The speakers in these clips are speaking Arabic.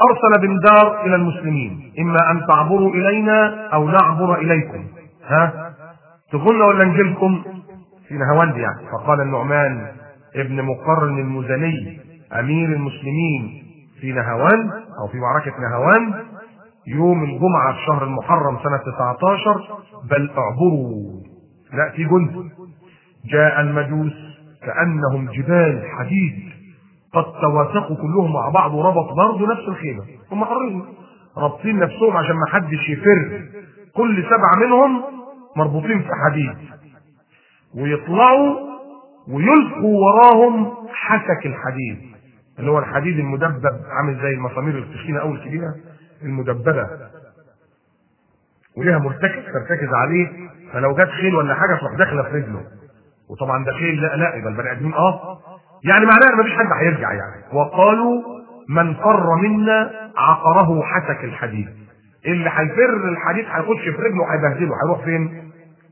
أرسل بندار إلى المسلمين: إما أن تعبروا إلينا أو نعبر إليكم، تغلنا ولا نجيلكم؟ في نهاوند يعني. فقال النعمان ابن مقرن المزني أمير المسلمين في نهاوند أو في معركة نهاوند يوم الجمعة في شهر المحرم سنة 19: بل اعبروا، لا في جند. جاء المجوس كأنهم جبال حديد قد توافقوا كلهم مع بعض وربطوا برضه نفس الخيمة، هم حرين رابطين نفسهم عشان ما حدش يفر، كل 7 منهم مربوطين في حديد، ويطلعوا ويلقوا وراهم حسك الحديد اللي هو الحديد المدبب، عامل زي المسامير التخينة أو الكبيرة المدببة وليها مرتكز ترتكز عليه، فلو جت خيل ولا حاجة تروح داخلة في رجله. وطبعا ده خيل لا يبقى البني آدمين يعني معناها مفيش حد هيرجع يعني. وقالوا: من فر منا عقره حسك الحديد، اللي هيفر الحديد هيخش في رجله هيبهدله، هيروح فين؟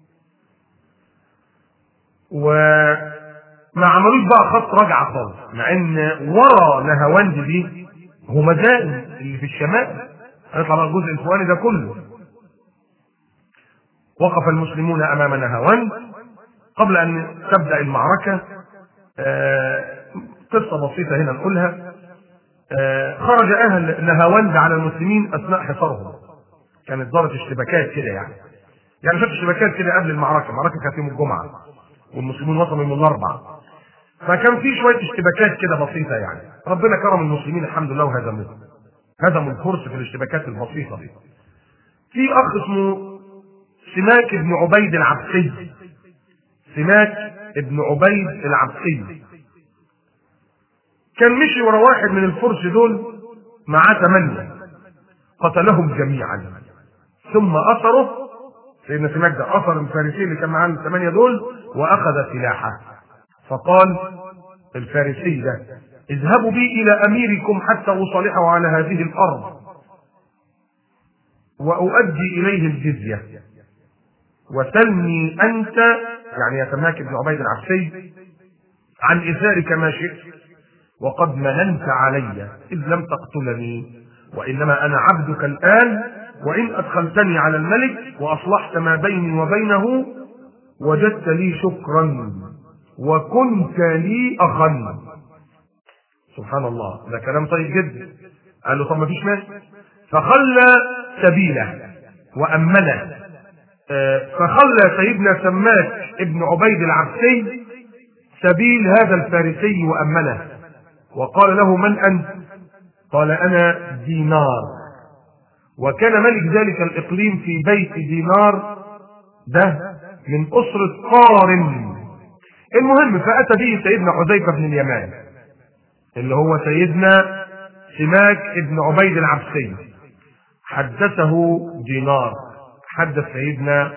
وما عملوش بقى خط رجعه خالص، مع ان ورا نهاوند دي همدان اللي في الشمال، هيطلع بقى الجزء الفوقاني ده كله. وقف المسلمون امام نهاوند. قبل ان تبدا المعركه قصه بسيطه هنا نقولها. خرج اهل نهاوند على المسلمين اثناء حصارهم، كانت دارت اشتباكات كده يعني شفت اشتباكات كده قبل المعركه كانت يوم الجمعه والمسلمون وصلوا يوم الاربعاء، فكان في شويه اشتباكات كده بسيطه يعني. ربنا كرم المسلمين الحمد لله وهزموا الفرس في الاشتباكات البسيطه دي. في اخ اسمه سماك بن عبيد العبسي، سماك بن عبيد العبسي كان مشي ورا واحد من الفرس دول معاه 8 قتلهم جميعا، ثم اثره سيدنا سماك ده اثر الفارسي اللي كان معاه ال8 دول واخذ سلاحه، فقال الفارسي ده: اذهبوا بي الى اميركم حتى اصالحه على هذه الارض واؤدي اليه الجزيه، وسلني انت يعني يا سماك بن عبيد العبسي عن اثارك ما شئت، وقد مننت علي اذ لم تقتلني، وانما انا عبدك الان، وان ادخلتني على الملك واصلحت ما بيني وبينه وجدت لي شكرا وكنت لي اخا. سبحان الله، ده كلام طيب جدا. قال له: طب ما فيش مانع. فخلى سبيله وامنه. فخلى سيدنا سماك ابن عبيد العبسي سبيل هذا الفارسي وامنه، وقال له: من انت؟ قال: انا دينار. وكان ملك ذلك الاقليم في بيت دينار ده من اسره قارن. المهم فاتى به سيدنا حذيفه بن اليمان اللي هو سيدنا سماك ابن عبيد العبسي. حدثه دينار، حدث سيدنا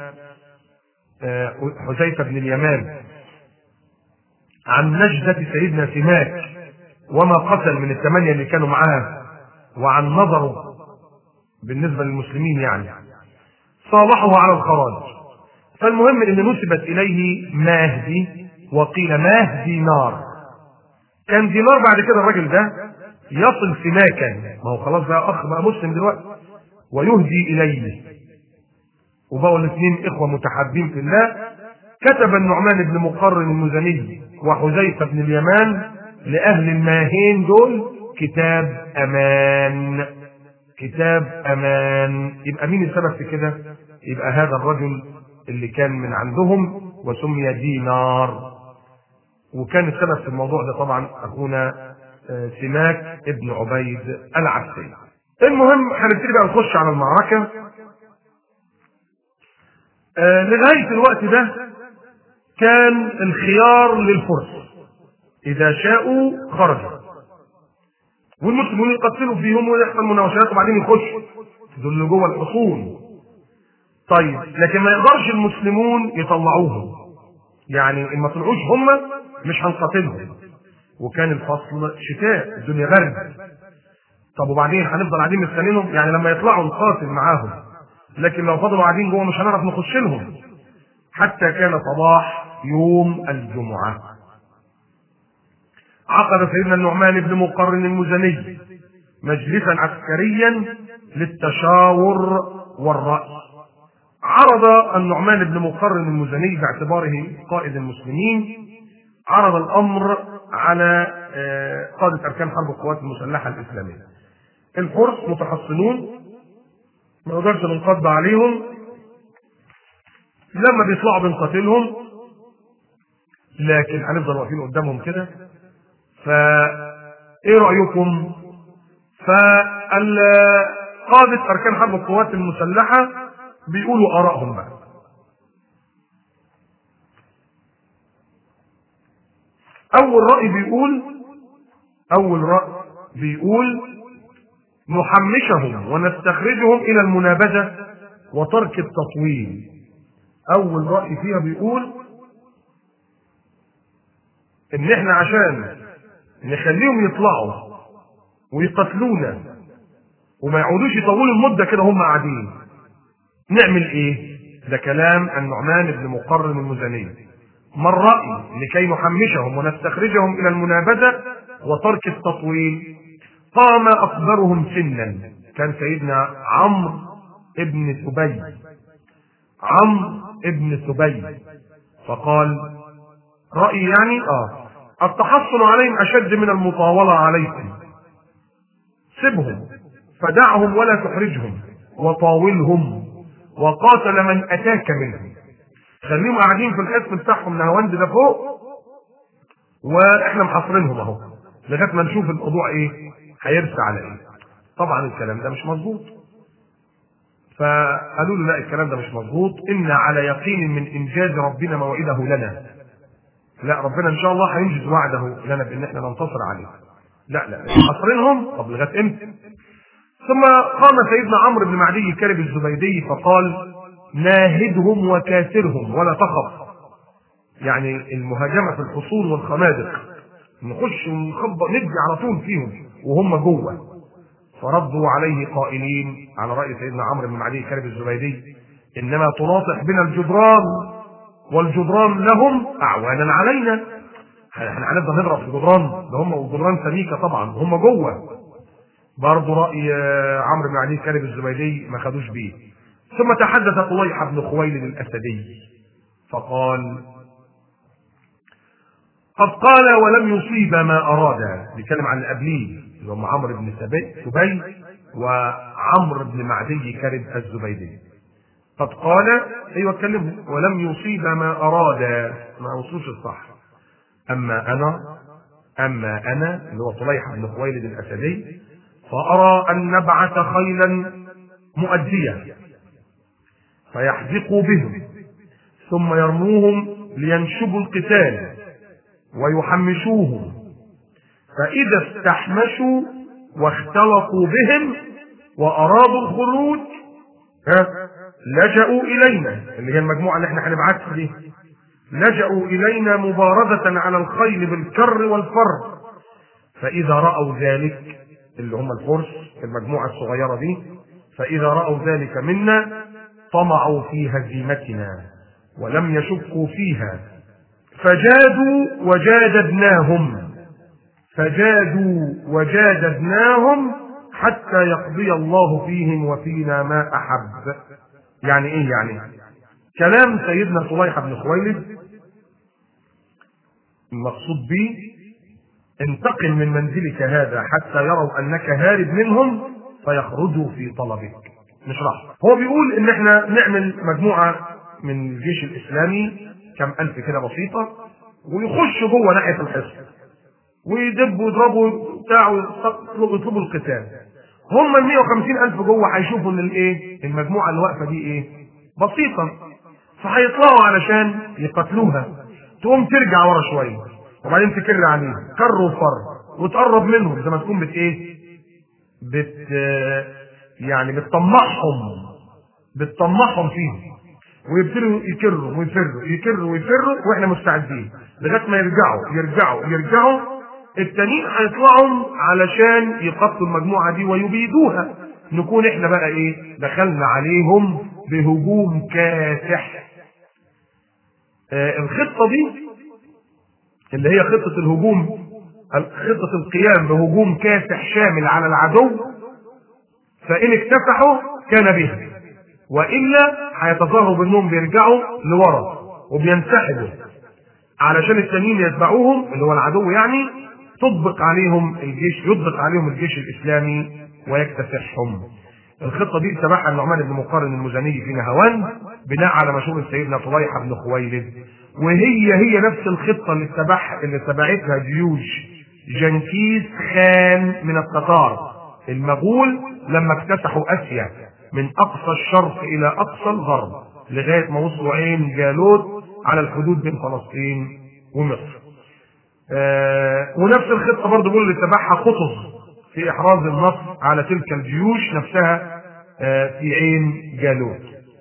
حذيفه بن اليمان عن نجدة سيدنا سماك وما قتل من ال8 اللي كانوا معاه، وعن نظره بالنسبة للمسلمين يعني. صالحه على الخراج. فالمهم ان نسبت اليه ماهدي، وقيل ماهدي نار. كان دينار بعد كده الراجل ده يصل سماكا، ما هو خلاص بقى اخ بقى مسلم دلوقتي، ويهدي اليه، وبقوا الاثنين اخوه متحابين في الله. كتب النعمان بن مقرن المزني وحذيفه بن اليمان لاهل الماهين دول كتاب امان، كتاب امان. يبقى مين السبب في كده؟ يبقى هذا الرجل اللي كان من عندهم وسمي دينار، وكان السبب في الموضوع ده طبعا اخونا سماك ابن عبيد العبسي. المهم هنبتدي بقى نخش على المعركه. لغايه الوقت ده كان الخيار للفرس، اذا شاءوا خرجوا والمسلمون يقتلوا فيهم ويحصل مناوشات وبعدين يخشوا دول اللي جوه الحصون. طيب لكن ما يقدرش المسلمون يطلعوهم، يعني ان ما طلعوش هم مش هنقاتلهم، وكان الفصل شتاء الدنيا برد. طب وبعدين هنفضل قاعدين مستنينهم؟ يعني لما يطلعوا نقاتل معاهم، لكن لو فضلوا قاعدين جوه مش هنعرف نخش لهم. حتى كان صباح يوم الجمعه عقد سيدنا النعمان بن مقرن المزني مجلسا عسكريا للتشاور والرأي. عرض النعمان بن مقرن المزني باعتباره قائد المسلمين، عرض الأمر على قادة أركان حرب القوات المسلحة الإسلامية. الفرس متحصنون، ما نقدرش ننقض عليهم، لما بيطلعوا بنقاتلهم، لكن هنفضل واقفين قدامهم كده. فايه رأيكم؟ فقادة أركان حرب القوات المسلحة بيقولوا آرائهم بقى. أول رأي بيقول نحمشهم ونستخرجهم إلى المنابذة وترك التطويل. أول رأي فيها بيقول إن إحنا عشان نخليهم يطلعوا ويقتلونا وما يعودوش يطولوا المدة كده هم قاعدين، نعمل إيه؟ ده كلام النعمان بن مقرن المزني. ما الرأي؟ لكي نحمشهم ونستخرجهم إلى المنابذة وترك التطويل. قام أكبرهم سنا، كان سيدنا عمرو ابن سبي، فقال رأيي يعني التحصن عليهم أشد من المطاولة عليكم، سبهم فدعهم ولا تحرجهم وطاولهم وقاتل من أتاك منهم. خليهم قاعدين في الحصن بتاعهم نهاوند ده فوق، واحنا محاصرينهم اهو لغايه ما نشوف الموضوع ايه هيرسى على ايه. طبعا الكلام ده مش مظبوط، فقالوا له لا الكلام ده مش مظبوط، إن على يقين من إنجاز ربنا موعده لنا. لا، ربنا إن شاء الله هينجز وعده لنا بإن احنا ننتصر عليه. لا حصرينهم، طب لغاية إمتى؟ ثم قام سيدنا عمرو بن معدي كرب الزبيدي فقال ناهدهم وكاسرهم ولا تخف. يعني المهاجمة في الحصون والخنادق، نخش ونخبط ندي على طول فيهم وهم جوه. فردوا عليه قائلين على رأي سيدنا عمرو بن معدي كرب الزبيدي إنما تناطح بنا الجدران والجدران لهم أعوانا علينا. احنا هنفضل نضرب في الجدران ده، هم والجدران سميكة طبعا هم جوه. برضه رأي عمرو بن معدي كرب الزبيدي ما خدوش بيه. ثم تحدث طليحة بن خويلد الأسدي فقال قد قال ولم يصيب ما أراد. بيتكلم عن الأبليه اللي هم عمرو بن سبي وعمرو بن معدي كرب الزبيدي. قد قال ايوه اتكلموا ولم يصيب ما أراد، ما وصلوش الصح. أما أنا اللي هو طليحة بن خويلد الأسدي فأرى أن نبعث خيلا مؤدية فيحدقوا بهم ثم يرموهم لينشبوا القتال ويحمشوهم، فإذا استحمشوا واختلطوا بهم وأرادوا الخروج لجأوا إلينا، اللي هي المجموعة اللي احنا هنبعثها دي، لجأوا إلينا مبارزة على الخيل بالكر والفر. فإذا رأوا ذلك، اللي هم الفرس المجموعة الصغيرة دي، فإذا رأوا ذلك منا طمعوا في هزيمتنا ولم يشكوا فيها، فجادوا وجاددناهم حتى يقضي الله فيهم وفينا ما أحب. يعني إيه؟ يعني كلام سيدنا طليحة بن خويلد المقصود به انتقل من منزلك هذا حتى يروا أنك هارب منهم فيخرجوا في طلبك. نشرح. هو بيقول إن احنا نعمل مجموعة من الجيش الإسلامي كم ألف كده بسيطة، ويخشوا جوه ناحية الحصن ويدبوا ويضربوا بتاع ويطلبوا القتال. هم ال 150,000 جوه هيشوفوا ان الايه؟ المجموعه اللي واقفه دي ايه؟ بسيطه، فهيطلعوا علشان يقتلوها. تقوم ترجع ورا شويه وبعدين تكر عليهم كر وفر وتقرب منهم زي ما تكون يعني بتطمعهم فيهم، ويبتدوا يكروا ويفروا واحنا مستعدين لغايه ما يرجعوا. التانيين هيطلعوا علشان يقتلوا المجموعه دي ويبيدوها، نكون احنا بقى ايه؟ دخلنا عليهم بهجوم كاسح. الخطه دي اللي هي خطه الهجوم خطة القيام بهجوم كاسح شامل على العدو، فإن اكتسحوا كان بها، وإلا هيتظاهروا بأنهم بيرجعوا لورا وبينسحبوا علشان التانيين يتبعوهم اللي هو العدو، يعني يطبق عليهم الجيش الإسلامي ويكتسحهم. الخطة دي اتبعها النعمان بن مقرن المزني في نهاوند بناء على مشورة سيدنا طليحة بن خويلد، وهي نفس الخطة اللي اتبعتها جيوش جنكيز خان من التتار المغول لما اكتسحوا اسيا من اقصى الشرق الى اقصى الغرب لغايه ما وصلوا عين جالوت على الحدود بين فلسطين ومصر. ونفس الخطه برضه بيقول اللي اتبعها قطز في احراز النصر على تلك الجيوش نفسها في عين جالوت.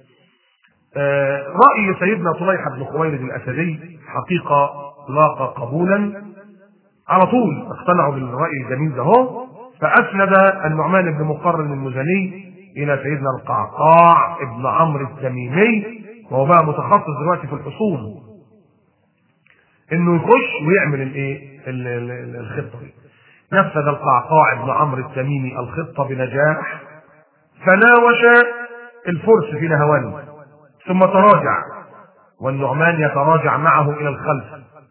راي سيدنا طليحة بن خويلد الاسدي حقيقه لاقى قبولا، على طول اقتنعوا بالراي الجميل ده، فاسند النعمان بن مقرن المزني الى سيدنا القعقاع ابن عمرو التميمي، وهو بقى متخصص دلوقتي في الحصون، انه يخش ويعمل الخطه دي. نفذ القعقاع ابن عمرو التميمي الخطه بنجاح، فناوش الفرس في نهاوند ثم تراجع، والنعمان يتراجع معه الى الخلف،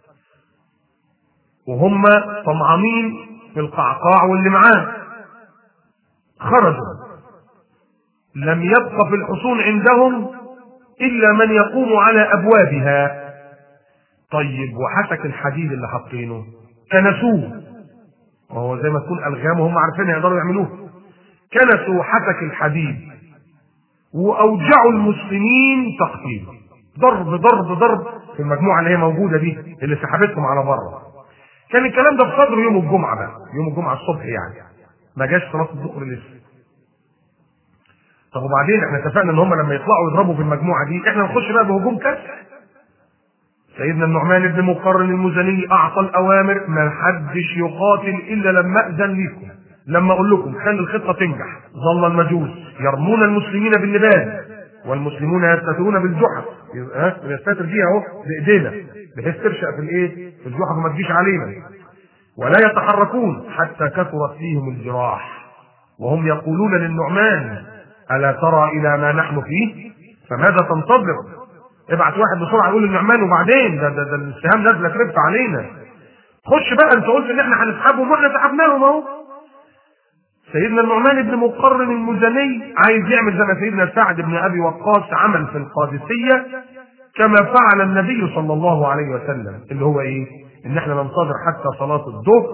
وهم طمعانين في القعقاع واللي معاه. خرجوا، لم يبق في الحصون عندهم الا من يقوم على ابوابها. طيب وحسك الحديد اللي حاطينه كنسوه، وهو زي ما تكون الغام وهم عارفين يقدروا يعملوه، كنسوا حسك الحديد واوجعوا المسلمين تقتيل، ضرب ضرب ضرب في المجموعه اللي هي موجوده دي اللي سحبتهم على بره. كان الكلام ده في صدر يوم الجمعه بقى، يوم الجمعه الصبح يعني، ما جاش صلاه الظهر لسه. طب وبعدين احنا اتفقنا ان هم لما يطلعوا يضربوا في المجموعه دي احنا نخش بقى بهجوم كسح. سيدنا النعمان بن مقرن المزني اعطى الاوامر ما حدش يقاتل الا لما اذن لكم، لما اقول لكم خلي الخطه تنجح. ظل المجوس يرمون المسلمين بالنبال والمسلمون يستترون بالجحف، يستتر فيها اهو بايدينا بحيث ترشق في الجحف وما تجيش علينا، ولا يتحركون حتى كثرت فيهم الجراح، وهم يقولون للنعمان الا ترى الى ما نحن فيه فماذا تنتظر؟ ابعت واحد بسرعه يقول للنعمان، وبعدين ده السهام نازله ترف علينا، خش بقى انت قلت ان احنا هنسحبهم واحنا سحبناهم اهو. سيدنا النعمان بن مقرن المزني عايز يعمل زي ما سيدنا سعد بن ابي وقاص عمل في القادسيه، كما فعل النبي صلى الله عليه وسلم، اللي هو ايه؟ ان احنا ننتظر حتى صلاه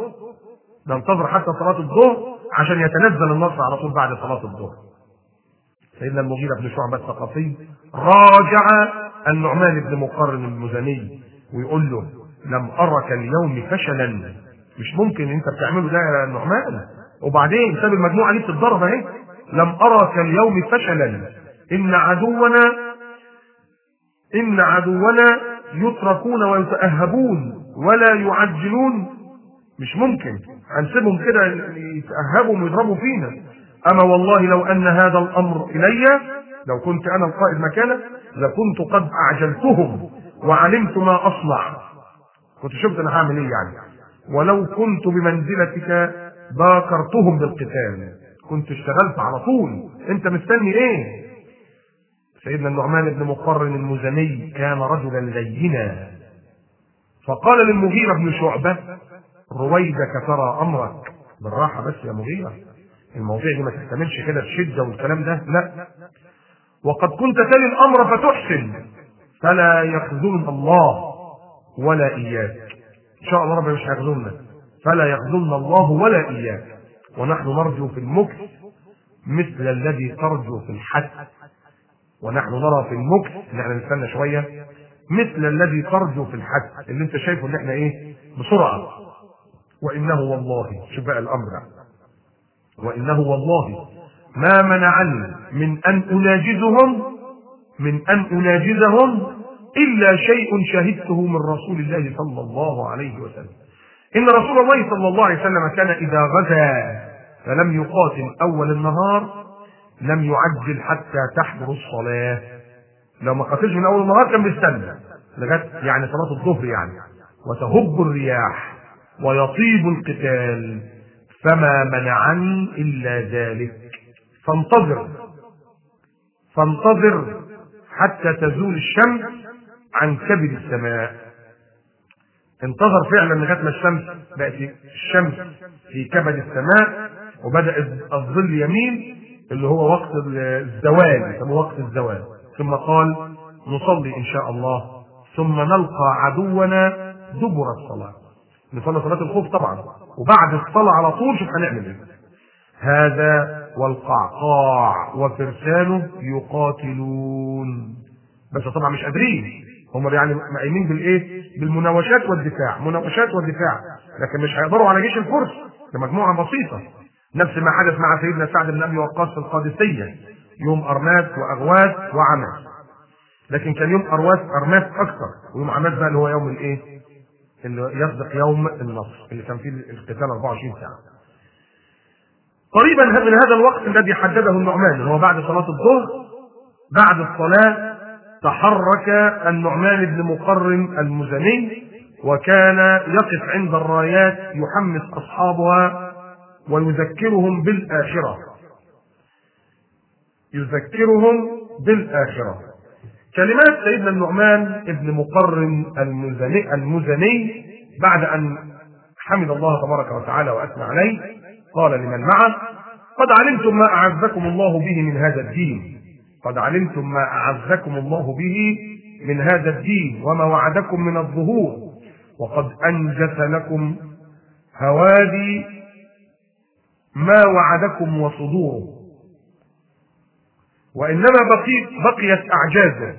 الظهر، عشان يتنزل النصر على طول بعد صلاه الظهر. سيدنا المغيرة بن شعبة الثقفي راجع النعمان بن مقرن المزني ويقول له لم أرك اليوم فشلا، مش ممكن انت بتعمله ده يا النعمان، وبعدين ساب المجموعة دي بتتضرب اهي. لم أرك اليوم فشلا، إن عدونا يتركون ويتأهبون ولا يعجلون، مش ممكن هنسيبهم كده يتأهبوا ويضربوا فينا. أما والله لو أن هذا الأمر إلي، لو كنت أنا القائد مكانه لكنت قد أعجلتهم وعلمت ما أصنع، كنت شفت أنا هعمل إيه يعني، ولو كنت بمنزلتك باكرتهم بالقتال، كنت اشتغلت على طول، أنت مستني إيه؟ سيدنا النعمان بن مقرن المزني كان رجلا لينا، فقال للمغيرة بن شعبة رويدك ترى أمرك، بالراحة بس يا مغيرة، المواضيع دي ما تحتملش كده بشده والكلام ده، لا، وقد كنت تلي الامر فتحسن، فلا يخذلنا الله ولا اياك، ان شاء الله ربنا مش هيخذلنا، فلا يخذلنا الله ولا اياك، ونحن نرجو في المكث مثل الذي ترجو في الحث، ونحن نرى في المكث ان احنا نستنى شويه مثل الذي ترجو في الحث، اللي انت شايفه ان احنا ايه بسرعه. وانه والله، شوف بقى الامر ده، وإنه والله ما منعني من أن أناجزهم إلا شيء شهدته من رسول الله صلى الله عليه وسلم، إن رسول الله صلى الله عليه وسلم كان إذا غزا فلم يقاتل أول النهار لم يعجل حتى تحضر الصلاة، لو ما قاتلش من أول النهار كان بيستنى لغاية يعني صلاة الظهر يعني، وتهب الرياح ويطيب القتال، فما منعني إلا ذلك. فانتظر حتى تزول الشمس عن كبد السماء. انتظر فعلا لغايه ما الشمس بقت الشمس في كبد السماء، وبدأ الظل يمين اللي هو وقت الزوال، يسموه وقت الزوال. ثم قال: نصلي إن شاء الله، ثم نلقى عدونا دبر الصلاة. نصلي صلاة الخوف طبعا، وبعد الصلاة على طول شوف هنعمل ايه. هذا والقعقاع وفرسانه يقاتلون، بس طبعا مش قادرين، هم يعني قايمين بالايه؟ بالمناوشات والدفاع، مناوشات ودفاع، لكن مش هيقدروا على جيش الفرس لمجموعه بسيطه. نفس ما حدث مع سيدنا سعد بن ابي وقاص في القادسيه، يوم ارماس واغواث وعماس، لكن كان يوم ارماس اكثر، ويوم عماس بقى اللي هو يوم الايه؟ اللي يصدق يوم النصر، اللي كان فيه القتال 24 ساعه. قريبا من هذا الوقت الذي حدده النعمان، هو بعد صلاه الظهر، بعد الصلاه تحرك النعمان بن مقرن المزني، وكان يقف عند الرايات يحمس اصحابها ويذكرهم بالاخره. كلمات سيدنا النعمان بن مقرن المزني بعد ان حمد الله تبارك وتعالى واثنى عليه، قال لمن معه: قد علمتم ما اعزكم الله به من هذا الدين، وما وعدكم من الظهور، وقد أنجس لكم هوادي ما وعدكم وصدوره، وإنما بقيت أعجازه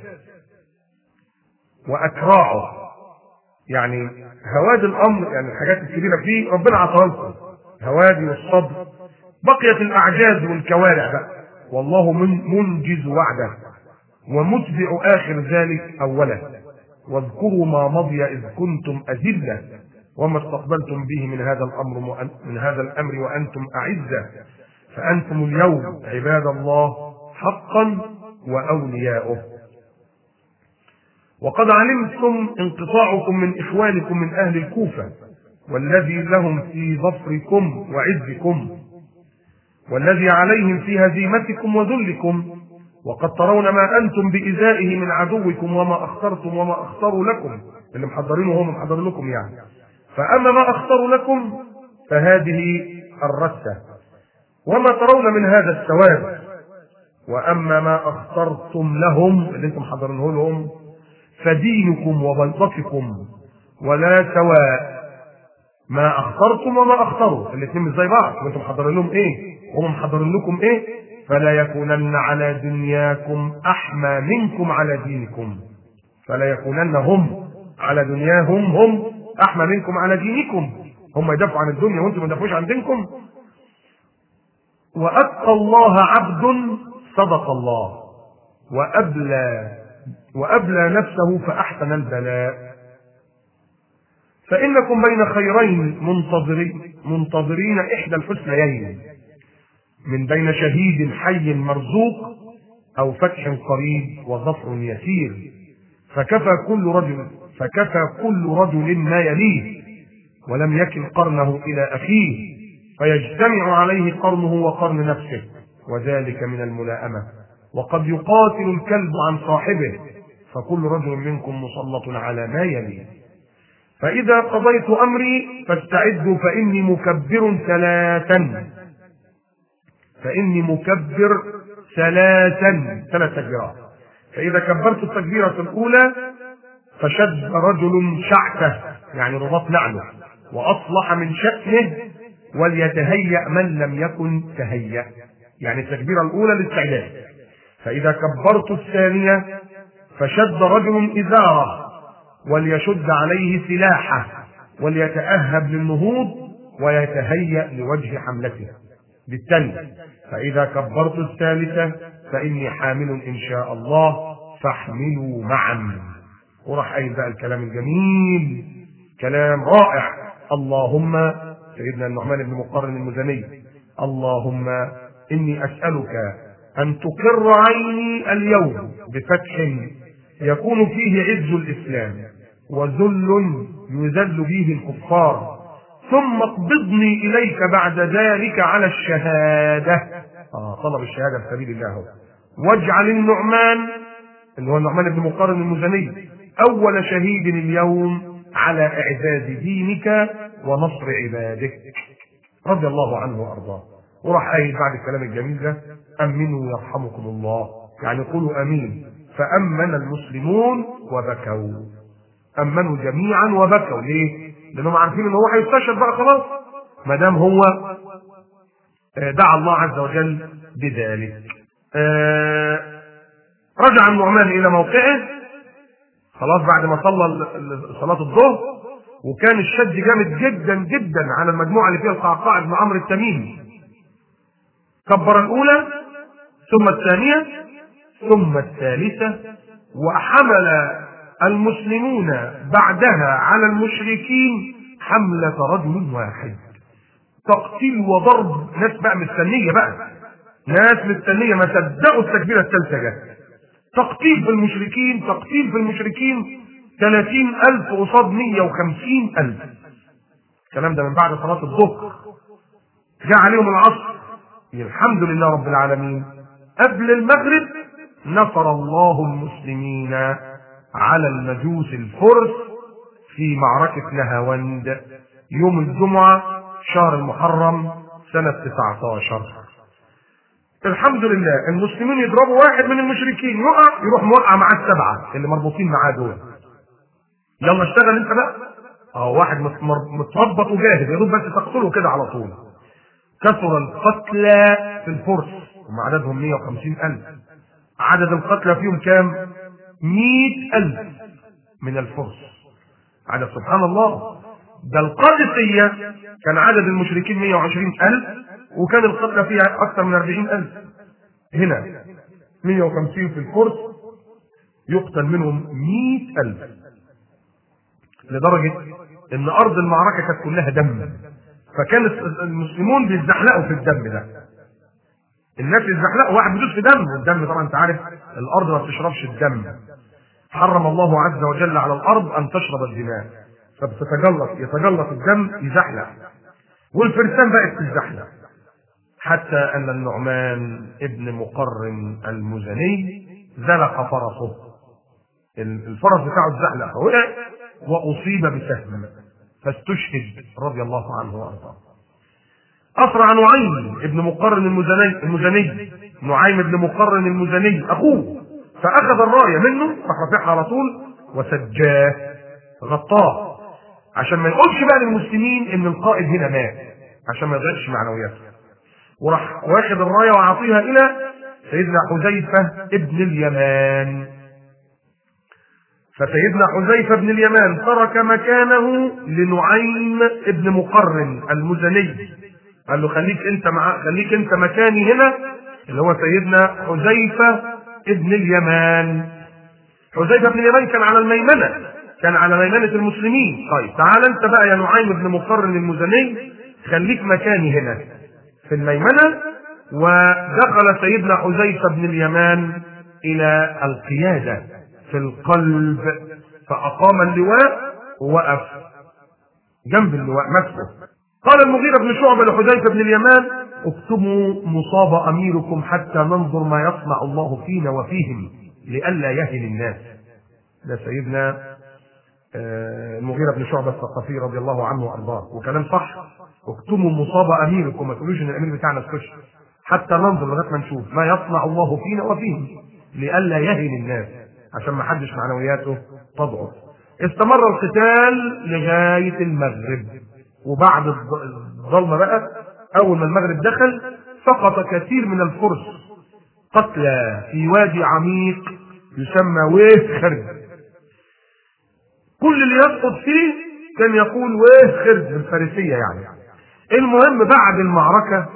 وأتراعه. يعني هوادي الأمر، يعني الحاجات الكبيرة فيه ربنا عطاها لكم، هوادي والصبر، بقيت الأعجاز والكوارع بقى، والله منجز وعده ومتبع آخر ذلك أوله. واذكروا ما مضي إذ كنتم أذلة، وما استقبلتم به من هذا الأمر وأنتم أعزة، فأنتم اليوم عباد الله حقا وأولياؤه. وقد علمتم انقطاعكم من إخوانكم من أهل الكوفة، والذي لهم في ظفركم وعزكم، والذي عليهم في هزيمتكم وذلكم، وقد ترون ما أنتم بإزائه من عدوكم وما أخطرتم وما أخطروا لكم، اللي محضرينه هم محضرين لكم يعني. فأما ما أخطروا لكم فهذه الرسة وما ترون من هذا السواد، وأما ما أخطرتم لهم اللي أنتم محضرينه لهم فدينكم وبيضتكم ولا سواء. ما أخطرتم وما أخطروا الاثنين مش زي بعض، وأنتم محضرين لهم إيه وهم محضرين لكم إيه. فلا يكونن على دنياكم أحمى منكم على دينكم، فلا يكونن هم على دنياهم هم أحمى منكم على دينكم، هم يدافعوا عن الدنيا وأنتم ما تدافعوش عن دينكم. وأتقى الله عبد صدق الله وأبلى نفسه فأحسن البلاء، فإنكم بين خيرين منتظرين إحدى الحسنيين، من بين شهيد حي مرزوق أو فتح قريب وظفر يسير، فكفى كل رجل ما يليه، ولم يكن قرنه إلى أخيه فيجتمع عليه قرنه وقرن نفسه، وذلك من الملائمة. وقد يقاتل الكلب عن صاحبه، فكل رجل منكم مسلط على ما يليه. فإذا قضيت أمري فاستعدوا فإني مكبر ثلاث تكبيرات. فإذا كبرت التكبيرة الأولى فشد رجل شعته، يعني رباط نعله، وأصلح من شأنه، وليتهيأ من لم يكن تهيأ، يعني التكبيرة الأولى للاستعداد. فإذا كبرت الثانية فشد رجل إزاره، وليشد عليه سلاحه، وليتأهب للنهوض ويتهيأ لوجه حملته بالثانية. فإذا كبرت الثالثة فإني حامل إن شاء الله فاحملوا معا. وراح قايل بقى الكلام الجميل، كلام رائع. اللهم، سيدنا النعمان بن مقرن المزني: اللهم إني أسألك أن تقر عيني اليوم بفتح يكون فيه عز الإسلام وذل يذل به الكفار، ثم اقبضني إليك بعد ذلك على الشهادة. طلب الشهادة في سبيل الله. واجعل النعمان اللي هو النعمان بن مقرن المزني أول شهيد اليوم على إعزاز دينك ونصر عبادك، رضي الله عنه وأرضاه. وراح قايل بعد الكلام الجميل ده: أمنوا يرحمكم الله، يعني قولوا أمين. فأمن المسلمون وبكوا، أمنوا جميعا وبكوا. ليه؟ لأنهم عارفين إن هو هيستشهد بقى خلاص، ما دام هو دعا الله عز وجل بذلك. رجع النعمان إلى موقعه خلاص بعد ما صلى صلاة الظهر، وكان الشد جامد جدا جدا على المجموعة اللي فيها القعقاع بن عمرو التميمي. كبر الأولى ثم الثانية ثم الثالثة، وحمل المسلمون بعدها على المشركين حملة رجل واحد، تقتيل وضرب. ناس بقى مستنية، ناس مستنية، ما صدقوا التكبيرة الثالثة جت. تقتيل في المشركين 30,000 قصاد 150,000. الكلام ده من بعد صلاة الظهر. جاء عليهم العصر، الحمد لله رب العالمين. قبل المغرب نصر الله المسلمين على المجوس الفرس في معركة نهاوند يوم الجمعة شهر المحرم سنة 19. الحمد لله. المسلمين يضربوا واحد من المشركين يقع، يروح موقع معاه السبعة اللي مربوطين معاه دول. يلا اشتغل انت بقى. واحد متربط وجاهز، يا دوب بس تقتله كده على طول. كثر القتلى في الفرس، هم عددهم 150,000. عدد القتلى فيهم كام؟ 100,000 من الفرس. عدد سبحان الله. ده القادسية كان عدد المشركين 120,000 وكان القتلى فيها أكثر من 40,000. هنا 150 في الفرس يقتل منهم 100,000، لدرجة ان ارض المعركة كانت كلها دم، فكان المسلمون بيتزحلقوا في الدم ده. الناس يتزحلقوا، واحد بيدوس في دم، والدم طبعا انت عارف الارض ما بتشربش الدم. حرم الله عز وجل على الارض ان تشرب الدماء، يتجلط الدم، يزحلق، والفرسان بقت تتزحلق. حتى ان النعمان ابن مقرن المزني زلق فرسه، الفرس بتاعه اتزحلق فوقع واصيب بسهم فاستشهد رضي الله عنه وارضاه. اسرع نعيم ابن مقرن المزني، نعيم ابن مقرن المزني اخوه، فاخذ الرايه منه، راح رافعها على طول وسجاه، غطاه، عشان ما يقولش بقى للمسلمين ان القائد هنا مات، عشان ما يضيعش معنوياته. وراح واخد الرايه وعاطيها الى سيدنا حذيفه ابن اليمان. فسيدنا حذيفه بن اليمان ترك مكانه لنعيم ابن مقرن المزني، قال له خليك انت مكاني هنا، اللي هو سيدنا حذيفه ابن اليمان. حذيفه بن اليمان كان على الميمنه، كان على ميمنه المسلمين. طيب تعال انت بقى يا نعيم ابن مقرن المزني، خليك مكاني هنا في الميمنه. ودخل سيدنا حذيفه بن اليمان الى القياده في القلب، فأقام اللواء ووقف جنب اللواء مسكه. قال المغيرة بن شعبة لحذيفة بن اليمان: اكتبوا مصاب أميركم حتى ننظر ما يصنع الله فينا وفيهم لئلا يهن الناس. ده سيدنا المغيرة بن شعبة الثقفي رضي الله عنه وأرضاه، وكلام صح. اكتبوا مصاب أميركم، ما تقولوش إن الأمير بتاعنا استشهد، حتى ننظر لغاية ما نشوف ما يصنع الله فينا وفيهم لئلا يهن الناس، عشان ما حدش معنوياته تضعف. استمر القتال لغاية المغرب، وبعد الظلمة بقى أول ما المغرب دخل سقط كثير من الفرس قتلى في وادي عميق يسمى ويه خرج. كل اللي يسقط فيه كان يقول ويه خرج بالفارسية يعني. المهم بعد المعركة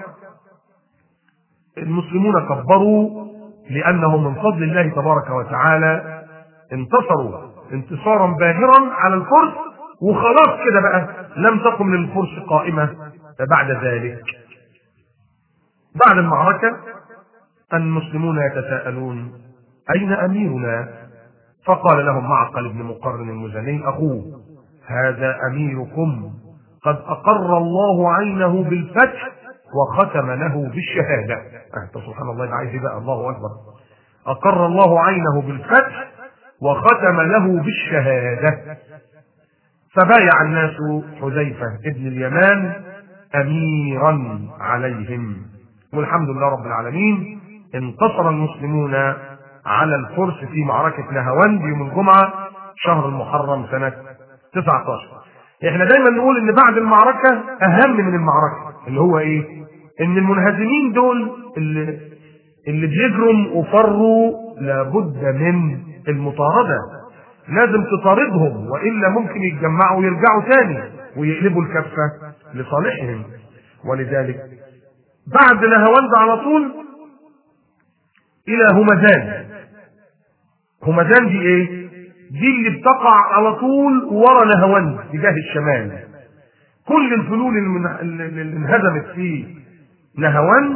المسلمون كبروا، لأنهم من فضل الله تبارك وتعالى انتصروا انتصارا باهرا على الفرس، وخلاص كده بقى لم تقم للفرس قائمة بعد ذلك. بعد المعركة المسلمون يتساءلون: أين أميرنا؟ فقال لهم معقل بن مقرن المزني أخوه: هذا أميركم قد أقر الله عينه بالفتح وختم له بالشهادة. سبحان الله، ده عايز بقى الله أكبر. أقر الله عينه بالفتح وختم له بالشهادة. فبايع الناس حذيفة ابن اليمان أميرا عليهم، والحمد لله رب العالمين. انتصر المسلمون على الفرس في معركة نهاوند يوم الجمعة شهر المحرم سنة 19. احنا دايما نقول ان بعد المعركة اهم من المعركة، اللي هو ايه؟ ان المنهزمين دول اللي بيجروا وفروا لابد من المطاردة، لازم تطاردهم والا ممكن يتجمعوا ويرجعوا تاني ويقلبوا الكفة لصالحهم. ولذلك بعد نهاوند على طول الى همدان. همدان دي ايه؟ دي اللي بتقع على طول ورا نهاوند تجاه الشمال. كل الفلول اللي انهزمت في نهاوند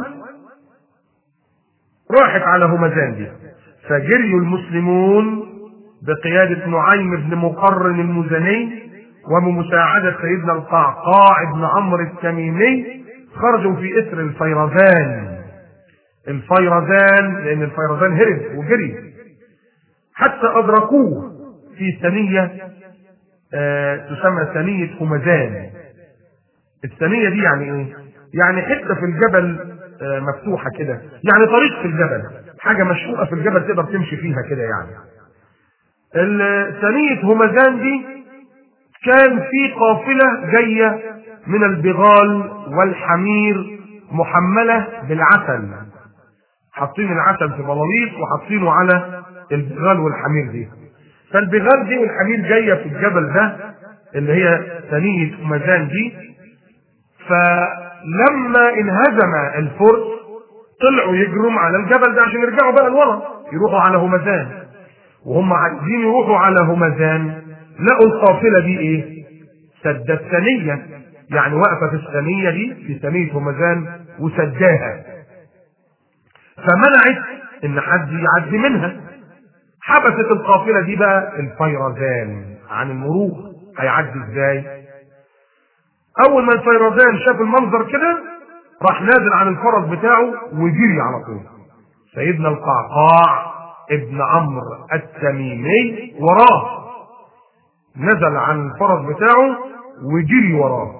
راحت على همدان دي. فجريوا المسلمون بقيادة نعيم بن مقرن المزني وبمساعدة سيدنا القعقاع بن عمرو التميمي خرجوا في إثر الفيرزان. الفيرزان لأن الفيرزان هرب وجري حتى أدركوه في ثنية تسمى ثنية همدان. الثنية دي يعني إيه؟ يعني حتة في الجبل مفتوحة كده، يعني طريق في الجبل، حاجة مشقوقة في الجبل تقدر تمشي فيها كده. يعني ثنية همدان دي كان في قافلة جاية من البغال والحمير محملة بالعسل، حاطين العسل في بلاويص وحاطينه على البغال والحمير دي. فالبغال دي والحمير جاية في الجبل ده اللي هي ثنية همدان دي. فلما انهزم الفرس طلعوا يجروا على الجبل ده عشان يرجعوا بقى لورا يروحوا على همدان. وهم عايزين يروحوا على همدان لقوا القافلة دي ايه؟ سد الثنية، يعني واقفة في الثنية دي في ثنية همدان وسداها، فمنعت ان حد يعدي منها. حبست القافلة دي بقى الفيرزان عن المرور. هيعدي ازاي؟ اول ما الفيرزان شاف المنظر كده راح نازل عن الفرس بتاعه وجري على طول. سيدنا القعقاع ابن عمرو التميمي وراه، نزل عن الفرس بتاعه وجري وراه.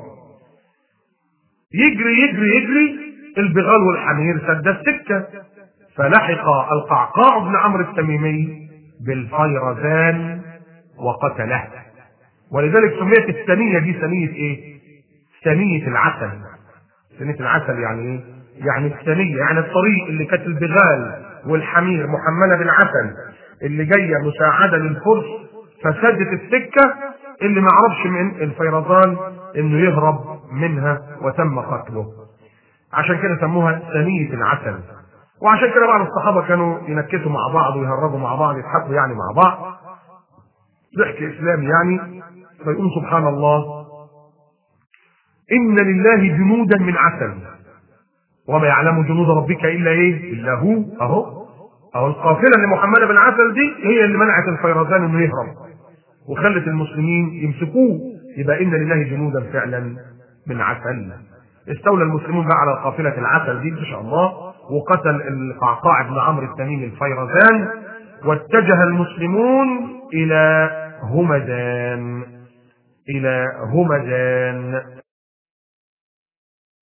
يجري يجري يجري، البغال والحمير سد السكة، فلحق القعقاع بن عمرو التميمي بالفيرزان وقتله. ولذلك سميت الثنية دي ثنية ايه؟ ثنية العسل. ثنية العسل يعني ايه؟ يعني الثنية يعني الطريق اللي كانت البغال والحمير محملة بالعسل اللي جاية مساعدة للفرس فسدت السكة اللي ما عرفش من الفيرزان انه يهرب منها وتم قتله. عشان كده سموها ثنية العسل. وعشان كده بعض الصحابة كانوا ينكتوا مع بعض ويهربوا مع بعض، يضحكوا يعني مع بعض، ضحك اسلامي يعني. فيقول سبحان الله إن لله جنودا من عسل وما يعلم جنود ربك إلا إيه؟ إلا هو. أهو القافلة اللي محملة بالعسل دي هي اللي منعت الفيرزان إنه يهرب وخلت المسلمين يمسكوه. يبقى إن لله جنودا فعلا من عسل. استولى المسلمون بقى على قافلة العسل دي إن شاء الله، وقتل القعقاع بن عمرو التميمي الفيرزان، واتجه المسلمون إلى همدان.